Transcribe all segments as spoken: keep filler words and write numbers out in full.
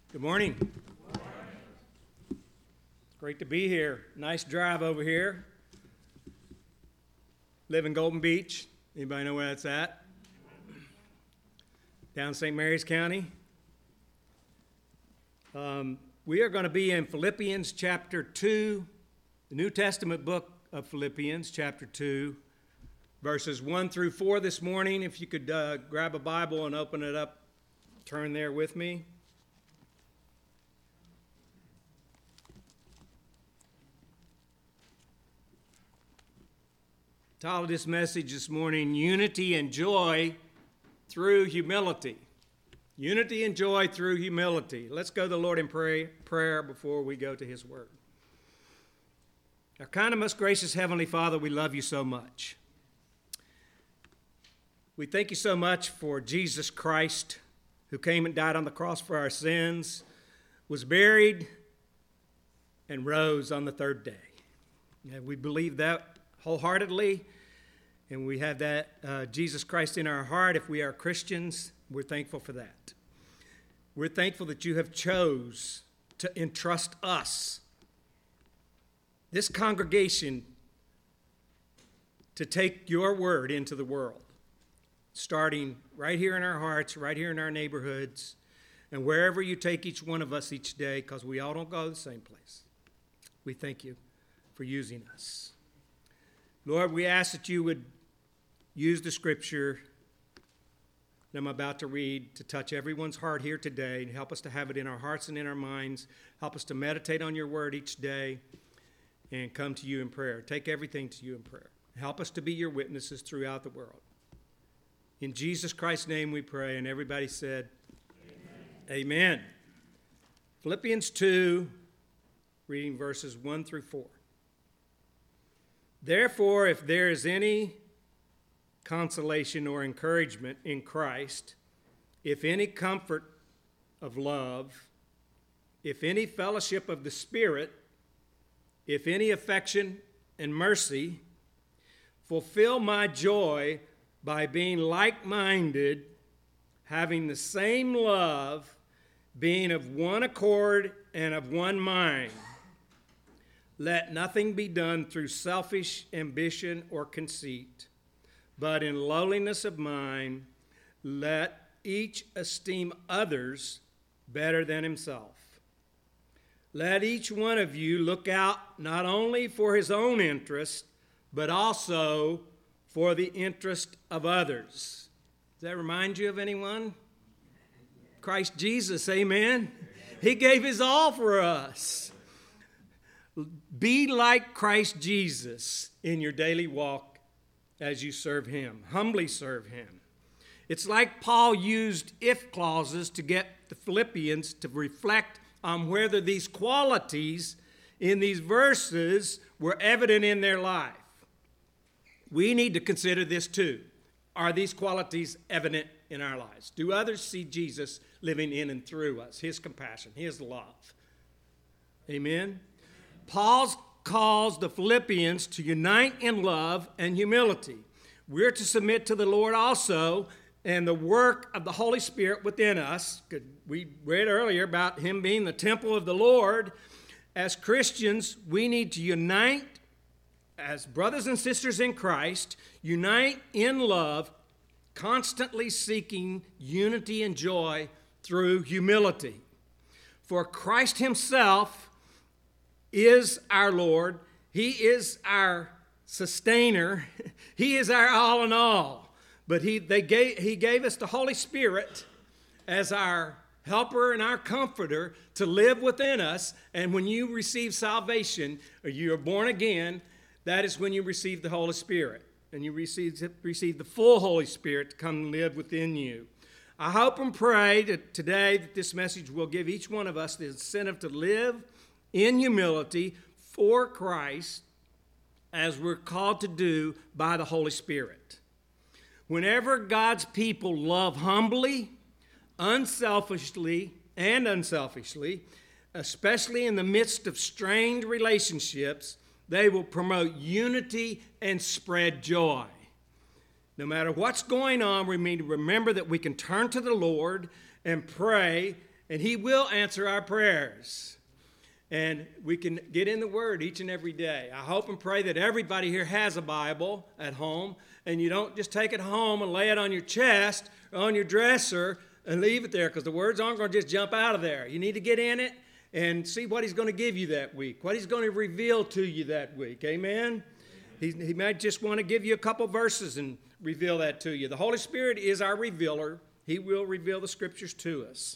Good morning. Good morning. It's great to be here. Nice drive over here. Live in Golden Beach. Anybody know where that's at? Down Saint Mary's County. Um, we are going to be in Philippians chapter two, the New Testament book of Philippians chapter two, verses one through four this morning. If you could uh, grab a Bible and open it up, turn there with me. Title of this message this morning, Unity and Joy Through Humility. Unity and joy through humility. Let's go to the Lord in pray, prayer before we go to his word. Our kind and most gracious Heavenly Father, we love you so much. We thank you so much for Jesus Christ, who came and died on the cross for our sins, was buried, and rose on the third day. And we believe that wholeheartedly, and we have that uh, Jesus Christ in our heart. If we are Christians, we're thankful for that. We're thankful that you have chose to entrust us, this congregation, to take your word into the world, starting right here in our hearts, right here in our neighborhoods, and wherever you take each one of us each day, because we all don't go to the same place. We thank you for using us. Lord, we ask that you would use the scripture that I'm about to read to touch everyone's heart here today and help us to have it in our hearts and in our minds. Help us to meditate on your word each day and come to you in prayer. Take everything to you in prayer. Help us to be your witnesses throughout the world. In Jesus Christ's name we pray, and everybody said, Amen. Amen. Philippians two, reading verses one through four. Therefore, if there is any consolation or encouragement in Christ, if any comfort of love, if any fellowship of the Spirit, if any affection and mercy, fulfill my joy by being like-minded, having the same love, being of one accord and of one mind. Let nothing be done through selfish ambition or conceit, but in lowliness of mind, let each esteem others better than himself. Let each one of you look out not only for his own interest, but also for the interest of others. Does that remind you of anyone? Christ Jesus, amen? He gave his all for us. Be like Christ Jesus in your daily walk as you serve him. Humbly serve him. It's like Paul used if clauses to get the Philippians to reflect on whether these qualities in these verses were evident in their life. We need to consider this too. Are these qualities evident in our lives? Do others see Jesus living in and through us? His compassion, his love. Amen? Paul calls the Philippians to unite in love and humility. We're to submit to the Lord also and the work of the Holy Spirit within us. We read earlier about him being the temple of the Lord. As Christians, we need to unite as brothers and sisters in Christ, unite in love, constantly seeking unity and joy through humility. For Christ himself is our Lord. He is our sustainer. He is our all in all. But he, they gave, he gave us the Holy Spirit as our helper and our comforter to live within us. And when you receive salvation, or you are born again, that is when you receive the Holy Spirit. And you receive, receive the full Holy Spirit to come and live within you. I hope and pray that today that this message will give each one of us the incentive to live in humility for Christ, as we're called to do by the Holy Spirit. Whenever God's people love humbly, unselfishly, and unselfishly, especially in the midst of strained relationships, they will promote unity and spread joy. No matter what's going on, we need to remember that we can turn to the Lord and pray and he will answer our prayers. And we can get in the Word each and every day. I hope and pray that everybody here has a Bible at home, and you don't just take it home and lay it on your chest or on your dresser and leave it there, because the words aren't going to just jump out of there. You need to get in it and see what he's going to give you that week, what he's going to reveal to you that week. Amen? He, he might just want to give you a couple verses and reveal that to you. The Holy Spirit is our revealer. He will reveal the Scriptures to us.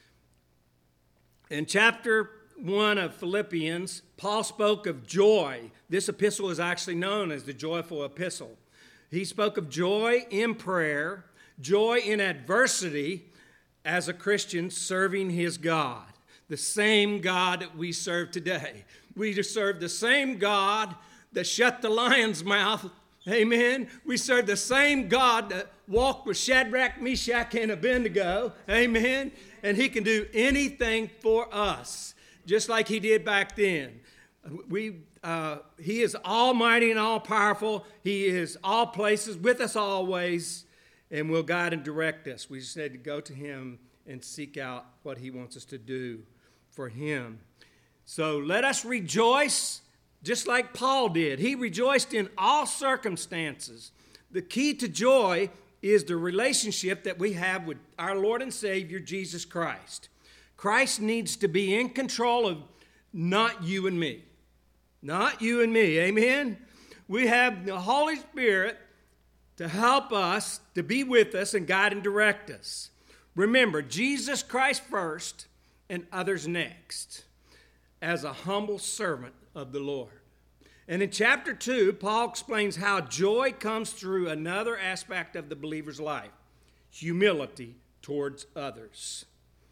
In chapter one of Philippians, Paul spoke of joy. This epistle is actually known as the joyful epistle. He spoke of joy in prayer, joy in adversity as a Christian serving his God, the same God that we serve today. We serve the same God that shut the lion's mouth. Amen. We serve the same God that walked with Shadrach, Meshach, and Abednego. Amen. And he can do anything for us, just like he did back then. We, uh, he is almighty and all-powerful. He is all places, with us always, and will guide and direct us. We just need to go to him and seek out what he wants us to do for him. So let us rejoice just like Paul did. He rejoiced in all circumstances. The key to joy is the relationship that we have with our Lord and Savior, Jesus Christ. Christ needs to be in control of not you and me. Not you and me, amen? We have the Holy Spirit to help us, to be with us and guide and direct us. Remember, Jesus Christ first and others next, as a humble servant of the Lord. And in chapter two, Paul explains how joy comes through another aspect of the believer's life, humility towards others.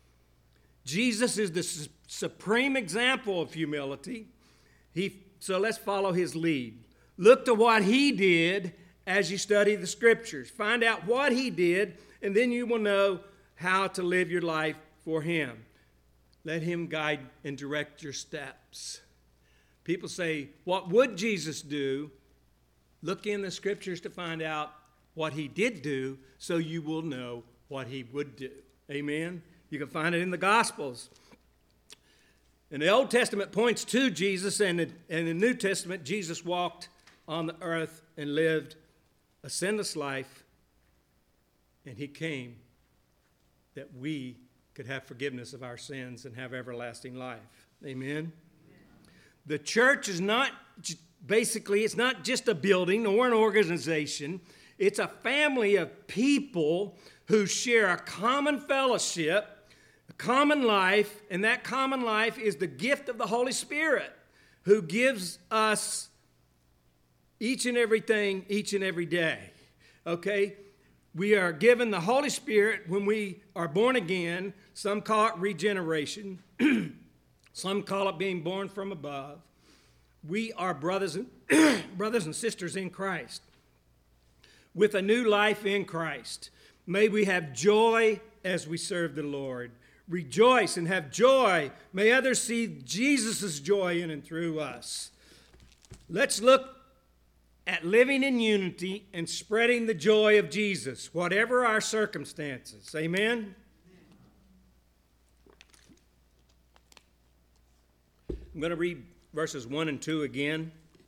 Jesus is the su- supreme example of humility. He, so let's follow his lead. Look to what he did as you study the Scriptures. Find out what he did, and then you will know how to live your life for him. Let him guide and direct your steps. People say, what would Jesus do? Look in the Scriptures to find out what he did do, so you will know what he would do. Amen? You can find it in the Gospels. And the Old Testament points to Jesus, and in the New Testament, Jesus walked on the earth and lived a sinless life, and he came that we could have forgiveness of our sins and have everlasting life. Amen? Amen. The church is not, basically, it's not just a building or an organization. It's a family of people who share a common fellowship, a common life, and that common life is the gift of the Holy Spirit, who gives us each and everything, each and every day. Okay? We are given the Holy Spirit when we are born again. Some call it regeneration. Some call it being born from above. We are brothers and, brothers and sisters in Christ, with a new life in Christ. May we have joy as we serve the Lord. Rejoice and have joy. May others see Jesus' joy in and through us. Let's look at living in unity and spreading the joy of Jesus, whatever our circumstances. Amen? I'm going to read verses one and two again.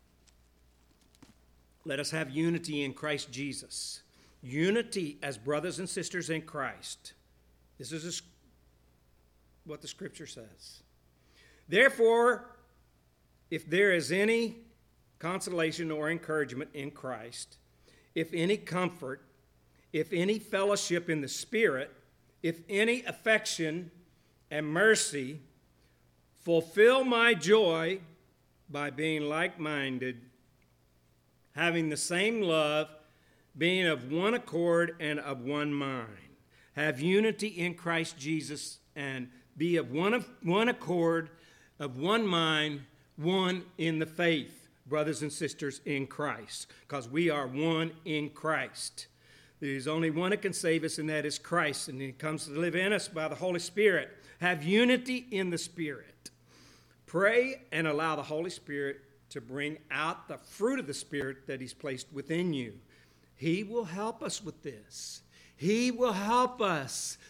Let us have unity in Christ Jesus. Unity as brothers and sisters in Christ. This is what the Scripture says. Therefore, if there is any consolation or encouragement in Christ, if any comfort, if any fellowship in the Spirit, if any affection and mercy, fulfill my joy by being like-minded, having the same love, being of one accord and of one mind. Have unity in Christ Jesus and be of one, of one accord, of one mind, one in the faith, brothers and sisters in Christ, because we are one in Christ. There is only one that can save us, and that is Christ, and he comes to live in us by the Holy Spirit. Have unity in the Spirit. Pray and allow the Holy Spirit to bring out the fruit of the Spirit that he's placed within you. He will help us with this. He will help us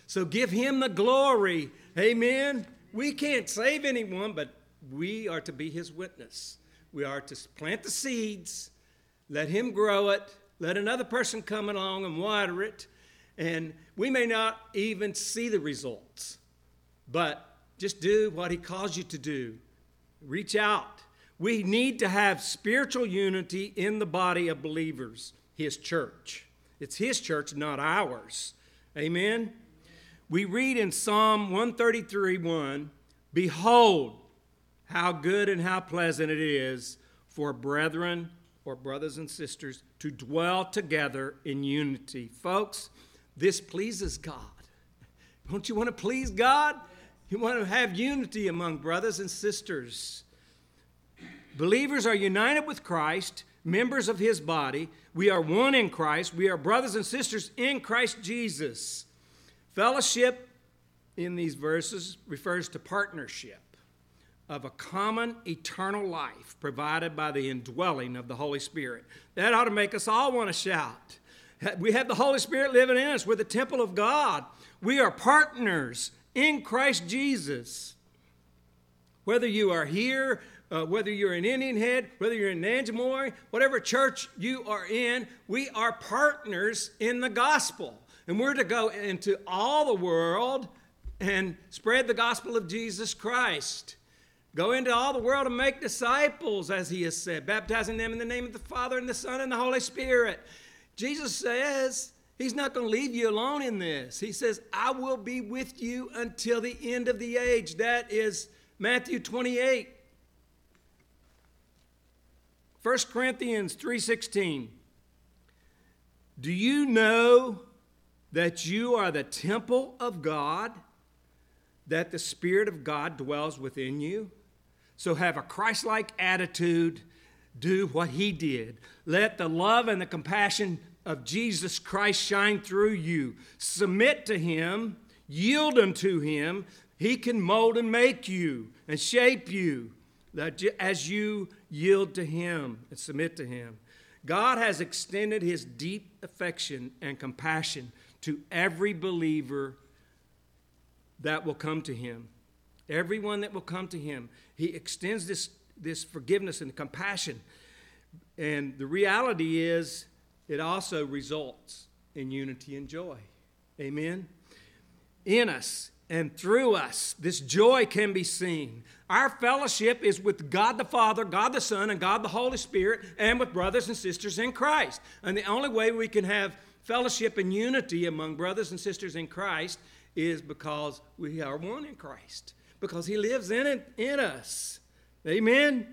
So give him the glory. Amen. We can't save anyone, but we are to be his witness. We are to plant the seeds, let him grow it, let another person come along and water it, and we may not even see the results, but just do what he calls you to do. Reach out. We need to have spiritual unity in the body of believers, his church. It's his church, not ours. Amen? We read in Psalm one thirty-three, one, behold, how good and how pleasant it is for brethren or brothers and sisters to dwell together in unity. Folks, this pleases God. Don't you want to please God? You want to have unity among brothers and sisters. Believers are united with Christ, members of his body. We are one in Christ. We are brothers and sisters in Christ Jesus. Fellowship in these verses refers to partnership of a common eternal life provided by the indwelling of the Holy Spirit. That ought to make us all want to shout. We have the Holy Spirit living in us. We're the temple of God. We are partners in Christ Jesus. Whether you are here, uh, whether you're in Indian Head, whether you're in Nanjamori, whatever church you are in, we are partners in the gospel. And we're to go into all the world and spread the gospel of Jesus Christ. Go into all the world and make disciples, as he has said, baptizing them in the name of the Father and the Son and the Holy Spirit. Jesus says he's not going to leave you alone in this. He says, I will be with you until the end of the age. That is Matthew twenty-eight. First Corinthians three sixteen. Do you know that you are the temple of God, that the Spirit of God dwells within you? So have a Christ-like attitude. Do what he did. Let the love and the compassion of Jesus Christ shine through you. Submit to him. Yield unto him. He can mold and make you and shape you as you yield to him and submit to him. God has extended his deep affection and compassion to every believer that will come to him. Everyone that will come to him. He extends this, this forgiveness and compassion. And the reality is, it also results in unity and joy. Amen? In us and through us, this joy can be seen. Our fellowship is with God the Father, God the Son, and God the Holy Spirit, and with brothers and sisters in Christ. And the only way we can have fellowship and unity among brothers and sisters in Christ is because we are one in Christ. Because he lives in it, in us. Amen? Amen.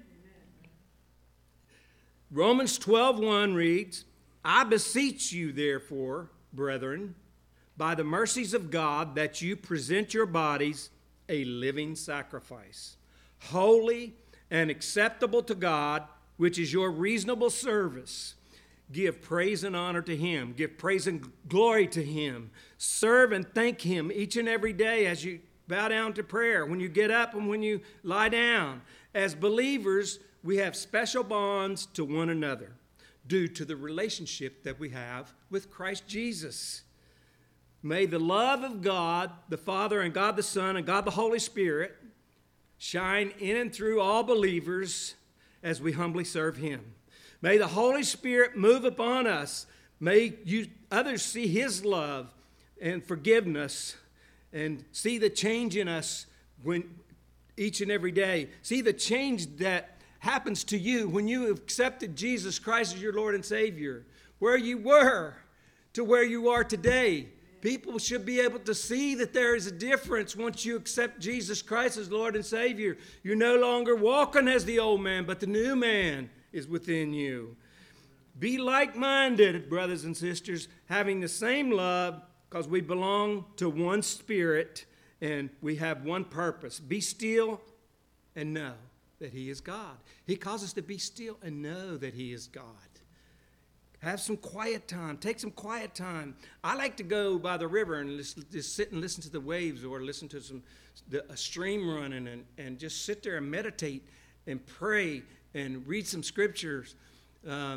Romans twelve one reads, I beseech you, therefore, brethren, by the mercies of God, that you present your bodies a living sacrifice, holy and acceptable to God, which is your reasonable service. Give praise and honor to him. Give praise and glory to him. Serve and thank him each and every day as you bow down to prayer, when you get up and when you lie down. As believers, we have special bonds to one another due to the relationship that we have with Christ Jesus. May the love of God, the Father, and God the Son, and God the Holy Spirit shine in and through all believers as we humbly serve him. May the Holy Spirit move upon us. May you others see his love and forgiveness and see the change in us when each and every day. See the change that happens to you when you have accepted Jesus Christ as your Lord and Savior. Where you were to where you are today. People should be able to see that there is a difference once you accept Jesus Christ as Lord and Savior. You're no longer walking as the old man, but the new man is within you. Be like-minded, brothers and sisters, having the same love, because we belong to one spirit and we have one purpose. Be still and know that he is God. He calls us to be still and know that he is God. Have some quiet time. Take some quiet time. I like to go by the river and just, just sit and listen to the waves, or listen to some the, a stream running, and, and just sit there and meditate and pray and read some scriptures. Um,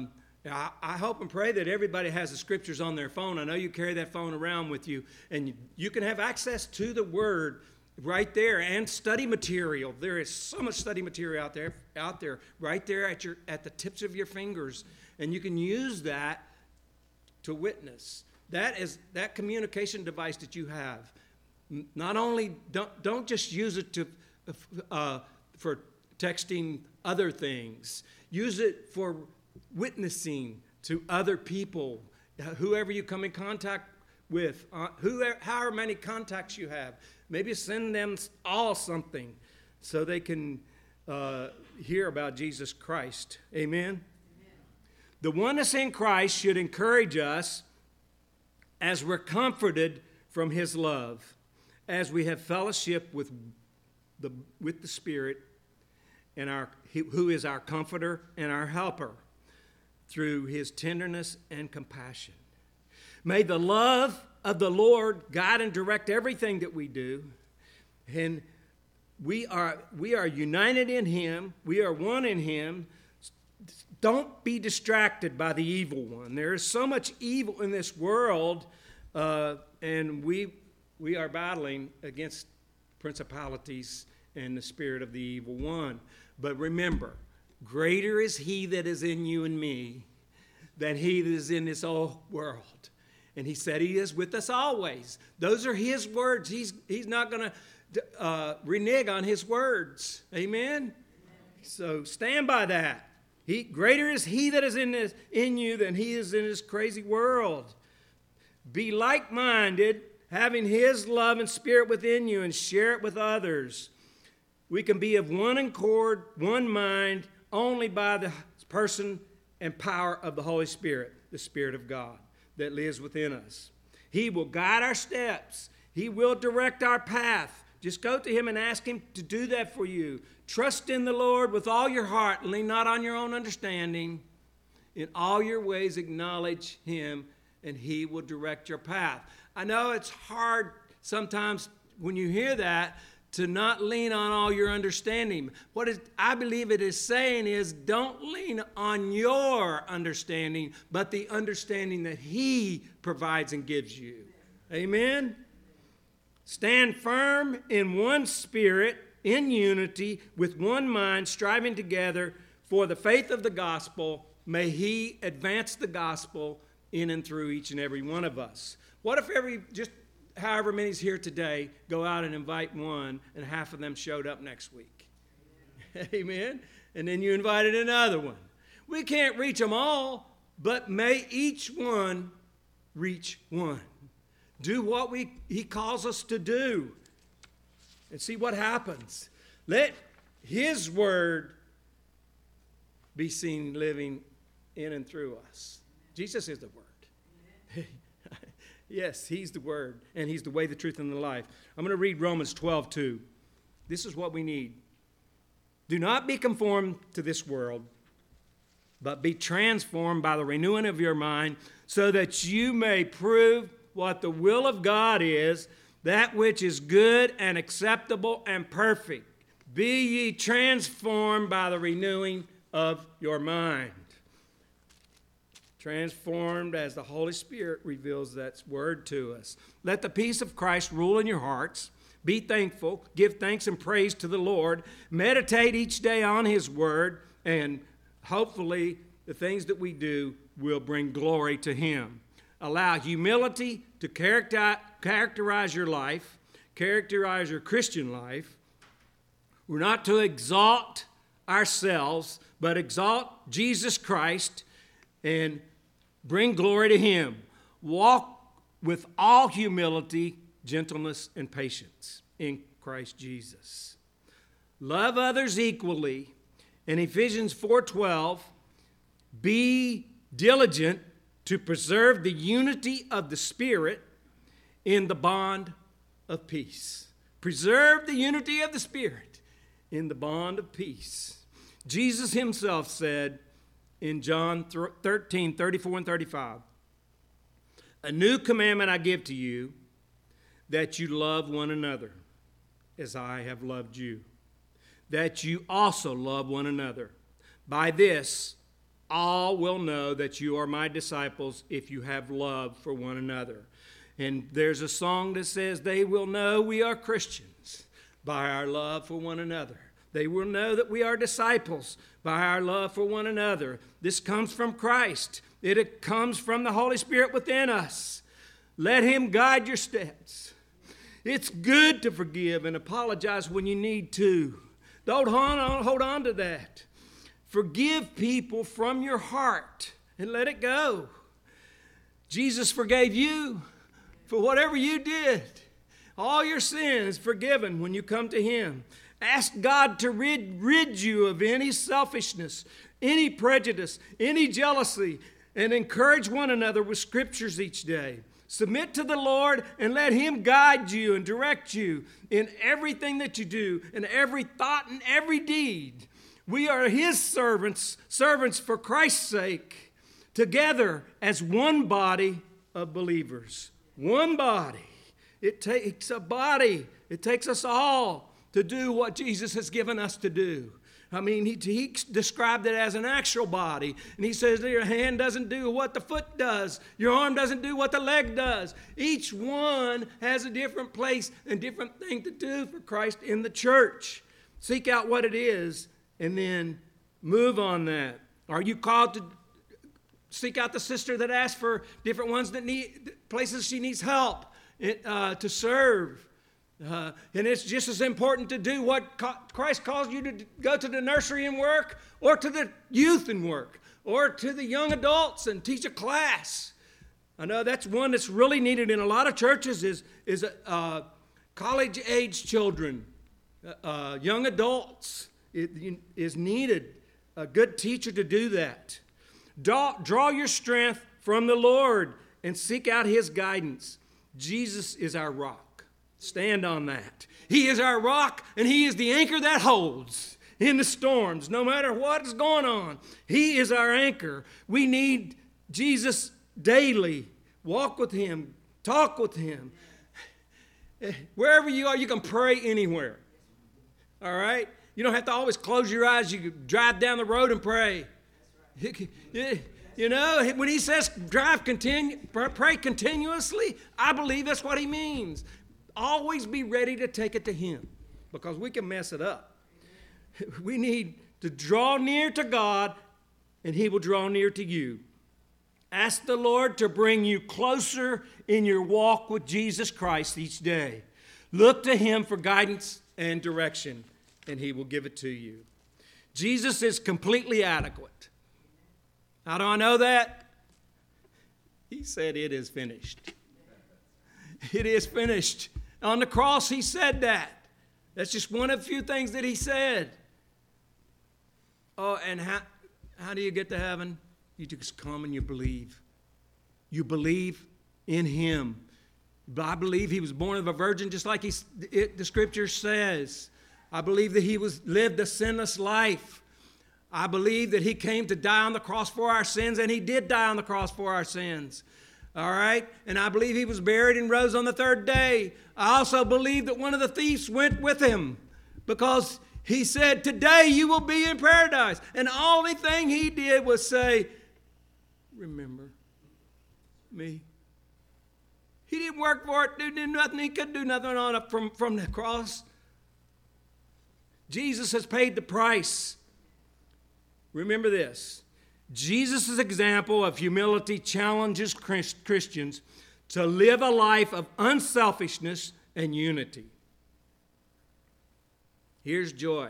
I, I hope and pray that everybody has the scriptures on their phone. I know you carry that phone around with you, and you, you can have access to the Word right there and study material. There is so much study material out there, out there, right there at your at the tips of your fingers, and you can use that to witness. That is that communication device that you have. Not only don't don't just use it to uh, for texting other things. Use it for witnessing to other people, whoever you come in contact with, uh, whoever, however many contacts you have. Maybe send them all something so they can uh, hear about Jesus Christ. Amen? Amen? The oneness in Christ should encourage us as we're comforted from his love, as we have fellowship with the, with the Spirit, and our, who is our comforter and our helper through his tenderness and compassion. May the love of the Lord guide and direct everything that we do. And we are, we are united in him. We are one in him. Don't be distracted by the evil one. There is so much evil in this world, uh, and we, we are battling against principalities and the spirit of the evil one. But remember, greater is he that is in you and me than he that is in this old world. And he said he is with us always. Those are his words. He's, he's not going to uh, renege on his words. Amen? Amen? So stand by that. He, greater is he that is in, this, in you than he is in this crazy world. Be like-minded, having his love and spirit within you, and share it with others. We can be of one accord, one mind, only by the person and power of the Holy Spirit, the Spirit of God that lives within us. He will guide our steps. He will direct our path. Just go to him and ask him to do that for you. Trust in the Lord with all your heart. Lean not on your own understanding. In all your ways acknowledge him, and he will direct your path. I know it's hard sometimes when you hear that, to not lean on all your understanding. What is, I believe it is saying is, don't lean on your understanding, but the understanding that he provides and gives you. Amen? Stand firm in one spirit, in unity, with one mind, striving together for the faith of the gospel. May he advance the gospel in and through each and every one of us. What if every, just however many's here today, go out and invite one, and half of them showed up next week? Amen. Amen? And then you invited another one. We can't reach them all, but may each one reach one. Do what we he calls us to do, and see what happens. Let his word be seen living in and through us. Jesus is the word. Yes, he's the word, and he's the way, the truth, and the life. I'm going to read Romans twelve two. This is what we need. Do not be conformed to this world, but be transformed by the renewing of your mind, so that you may prove what the will of God is, that which is good and acceptable and perfect. Be ye transformed by the renewing of your mind. Transformed as the Holy Spirit reveals that word to us. Let the peace of Christ rule in your hearts. Be thankful. Give thanks and praise to the Lord. Meditate each day on his word, and hopefully the things that we do will bring glory to him. Allow humility to character, characterize your life, characterize your Christian life. We're not to exalt ourselves, but exalt Jesus Christ and bring glory to him. Walk with all humility, gentleness, and patience in Christ Jesus. Love others equally. In Ephesians four twelve, be diligent to preserve the unity of the Spirit in the bond of peace. Preserve the unity of the Spirit in the bond of peace. Jesus himself said in John thirteen thirty-four and thirty-five, a new commandment I give to you, that you love one another as I have loved you, that you also love one another. By this, all will know that you are my disciples if you have love for one another. And there's a song that says, they will know we are Christians by our love for one another. They will know that we are disciples by our love for one another. This comes from Christ. It comes from the Holy Spirit within us. Let him guide your steps. It's good to forgive and apologize when you need to. Don't hold on, hold on to that. Forgive people from your heart and let it go. Jesus forgave you for whatever you did. All your sins forgiven when you come to him. Ask God to rid, rid you of any selfishness, any prejudice, any jealousy, and encourage one another with scriptures each day. Submit to the Lord and let him guide you and direct you in everything that you do, in every thought and every deed. We are his servants, servants for Christ's sake, together as one body of believers. One body. It takes a body. It takes us all to do what Jesus has given us to do. I mean, he, he described it as an actual body. And he says that your hand doesn't do what the foot does. Your arm doesn't do what the leg does. Each one has a different place and different thing to do for Christ in the church. Seek out what it is and then move on that. Are you called to seek out the sister that asks for different ones that need places she needs help uh, to serve? Uh, and it's just as important to do what Christ calls you to go to the nursery and work, or to the youth and work, or to the young adults and teach a class. I know that's one that's really needed in a lot of churches is, is uh, college-age children, uh, young adults. It is needed a good teacher to do that. Draw, draw your strength from the Lord and seek out his guidance. Jesus is our rock. Stand on that. He is our rock, and he is the anchor that holds in the storms, no matter what is going on. He is our anchor. We need Jesus daily. Walk with him. Talk with him. Wherever you are, you can pray anywhere. All right? You don't have to always close your eyes. You can drive down the road and pray. You know, when he says drive continue, pray continuously, I believe that's what he means. Always be ready to take it to him, because we can mess it up. We need to draw near to God, and he will draw near to you. Ask the Lord to bring you closer in your walk with Jesus Christ each day. Look to him for guidance and direction, and he will give it to you. Jesus is completely adequate. How do I know that? He said, it is finished. It is finished. On the cross, he said that. That's just one of the few things that he said. Oh, and how, how do you get to heaven? You just come and you believe. You believe in him. I believe he was born of a virgin, just like he, it, the scripture says. I believe that he was lived a sinless life. I believe that he came to die on the cross for our sins, and he did die on the cross for our sins. All right? And I believe he was buried and rose on the third day. I also believe that one of the thieves went with him, because he said, today you will be in paradise. And the only thing he did was say, remember me. He didn't work for it, did nothing. He couldn't do nothing on it from, from the cross. Jesus has paid the price. Remember this. Jesus' example of humility challenges Christians to live a life of unselfishness and unity. Here's joy.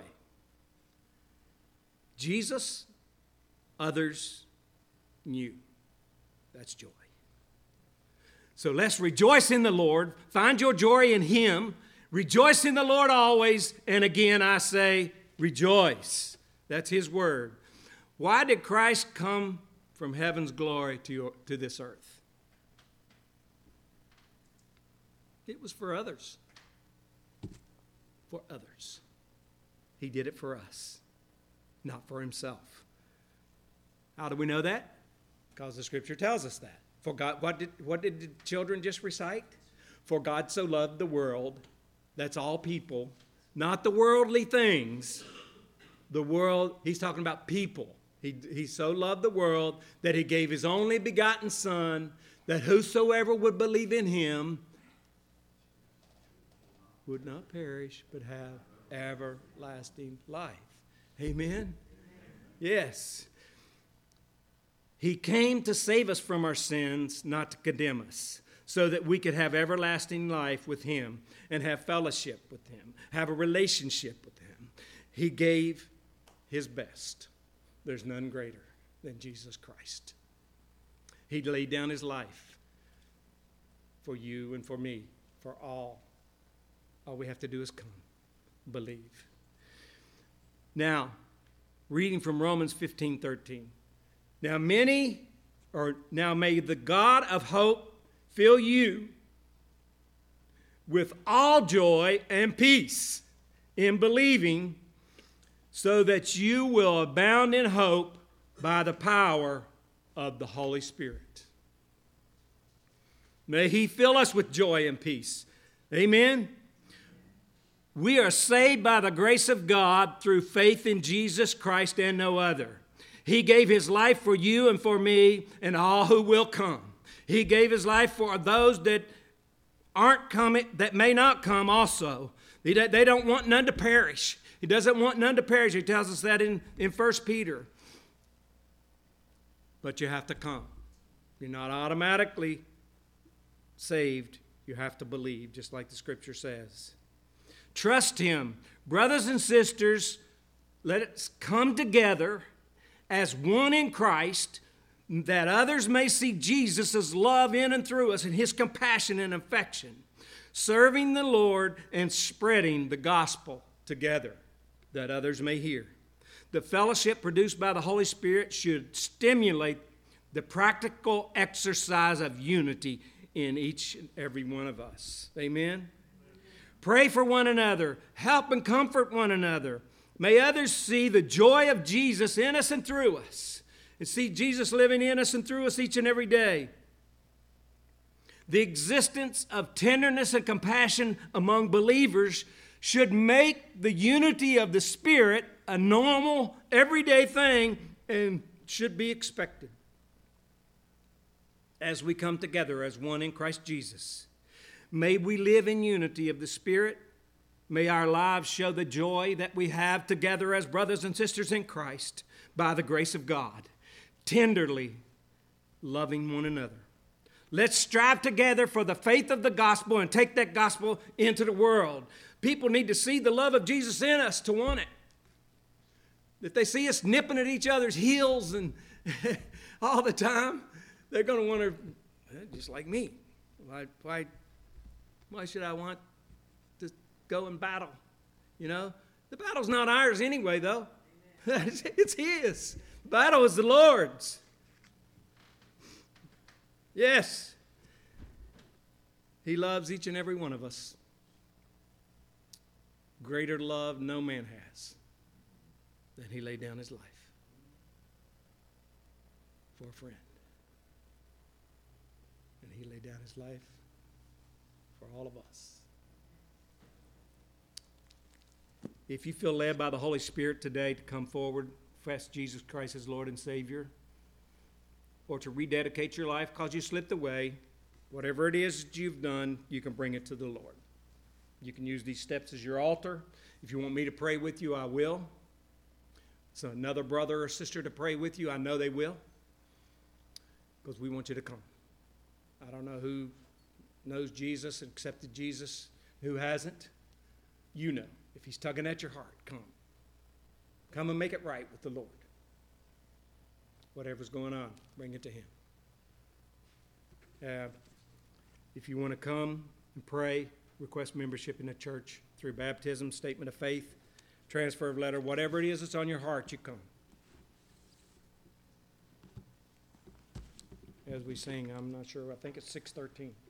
Jesus, others, you. That's joy. So let's rejoice in the Lord. Find your joy in him. Rejoice in the Lord always. And again, I say, rejoice. That's his word. Why did Christ come from heaven's glory to, your, to this earth? It was for others. For others. He did it for us, not for himself. How do we know that? Because the scripture tells us that. For God, what did, what did the children just recite? For God so loved the world, that's all people, not the worldly things. The world, he's talking about people. He, he so loved the world that he gave his only begotten Son, that whosoever would believe in him would not perish, but have everlasting life. Amen? Yes. He came to save us from our sins, not to condemn us, so that we could have everlasting life with him and have fellowship with him, have a relationship with him. He gave his best. There's none greater than Jesus Christ. He laid down his life for you and for me, for all. All we have to do is come, believe. Now, reading from Romans fifteen thirteen. Now many, or now may the God of hope fill you with all joy and peace in believing, so that you will abound in hope by the power of the Holy Spirit. May he fill us with joy and peace. Amen? We are saved by the grace of God through faith in Jesus Christ and no other. He gave his life for you and for me and all who will come. He gave his life for those that aren't coming, that may not come also. They don't want none to perish. He doesn't want none to perish. He tells us that in, in First Peter. But you have to come. You're not automatically saved. You have to believe, just like the Scripture says. Trust him. Brothers and sisters, let us come together as one in Christ, that others may see Jesus' love in and through us and his compassion and affection, serving the Lord and spreading the gospel together, that others may hear. The fellowship produced by the Holy Spirit should stimulate the practical exercise of unity in each and every one of us. Amen? Pray for one another. Help and comfort one another. May others see the joy of Jesus in us and through us, and see Jesus living in us and through us each and every day. The existence of tenderness and compassion among believers should make the unity of the Spirit a normal, everyday thing and should be expected as we come together as one in Christ Jesus. May we live in unity of the Spirit. May our lives show the joy that we have together as brothers and sisters in Christ by the grace of God, tenderly loving one another. Let's strive together for the faith of the gospel and take that gospel into the world. People need to see the love of Jesus in us to want it. If they see us nipping at each other's heels and all the time, they're going to want to, just like me. Why, why, why should I want to go and battle? You know, the battle's not ours anyway, though. It's his. The battle is the Lord's. Yes. He loves each and every one of us. Greater love no man has than he laid down his life for a friend. And he laid down his life for all of us. If you feel led by the Holy Spirit today to come forward, confess Jesus Christ as Lord and Savior, or to rededicate your life because you slipped away, whatever it is that you've done, you can bring it to the Lord. You can use these steps as your altar. If you want me to pray with you, I will. So another brother or sister to pray with you, I know they will, because we want you to come. I don't know who knows Jesus, accepted Jesus, who hasn't. You know. If he's tugging at your heart, come. Come and make it right with the Lord. Whatever's going on, bring it to him. Uh, if you want to come and pray, request membership in the church through baptism, statement of faith, transfer of letter, whatever it is that's on your heart, you come. As we sing, I'm not sure, I think it's six thirteen.